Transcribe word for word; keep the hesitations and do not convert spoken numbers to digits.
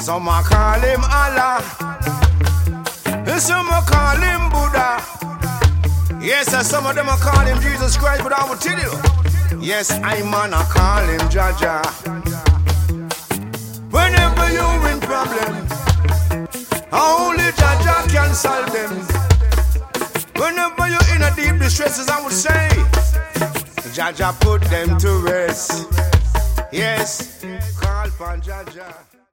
Some a call him Allah, some a call him Buddha. Yes, and some of them a call him Jesus Christ, but I will tell you, yes, I man a call him Jaja. Whenever you in problem, only Jaja can solve them. Whenever you're in a deep distress, I would say, Jaja put them to rest. Yes, call for Jaja.